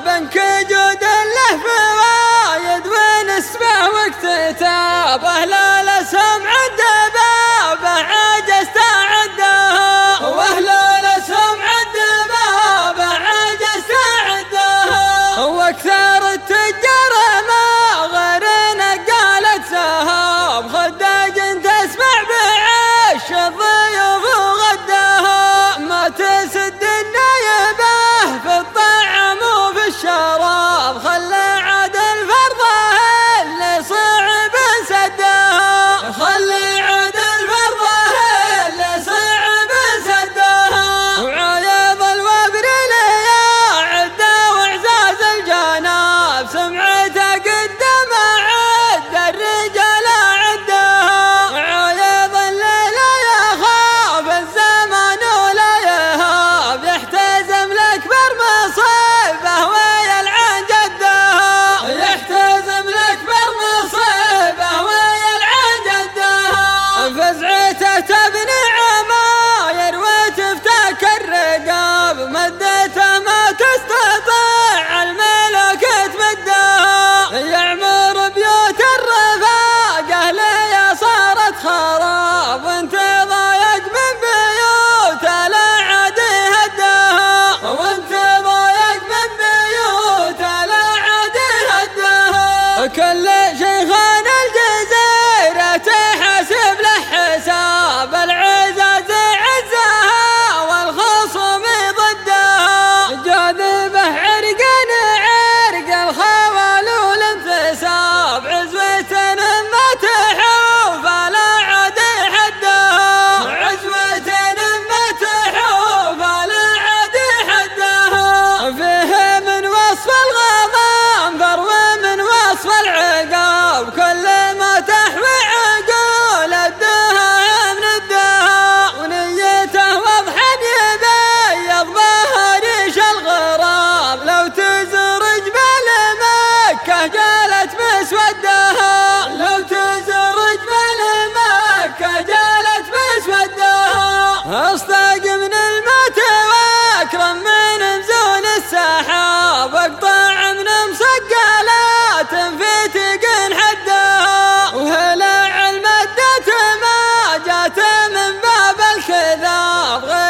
بنك جود له فوايد ونسبه واكتتابه لا لسمع الدبابة عجزت أعدها وأهل لسمع الدبابة عجزت أعدها واكثر التجار ما غير نقالة سهام خداج تسمع بعش الضيوف وغدها ما تسد النايبه في الطعام وفي الشراب خلى عاد الفرضه اللي صعب سدها خلى عاد الفرضه اللي صعب سدها وعيض الوبر ليا عده واعزاز الجناب سمعته قدام عد الرجال عدها عيض الليل يخاف الزمان ولا يهاب يحتزم الأكبر مصيبه ويلعن جدها يحتزم الأكبر مصيبه ويلعن جدها فزعته تبني عماير وتفتك الرقاب مدته ما تستطيع الملك تمدها يعمر بيوت الرفاقه ليا صارت خراب وانت ضايق من بيوت لا عاد يهدها وانت ضايق من بيوت لا عاد يهدها كل شيخان الجزيرة تحسب له حساب العزاز عزها والخصم ضدها جاذبه عرق الخوال والانتساب عزوة ما تحوف لا عاد حدها عزوة ما تحوف لا عاد حدها فيه من وصف الغضام ثروة من وصف العقاب كل ما تحوي عقول الدها من الدها ونيته واضحا يبيض بها ريش الغراب لو تزرج بالمكة جالت مسودها لو تزرج بالمكة جالت مسودها اصطاق من الموت واكرم من مزون السحاب واقطع من مصقلات في تقن حدها وهلع المدة ما جات من باب الكذاب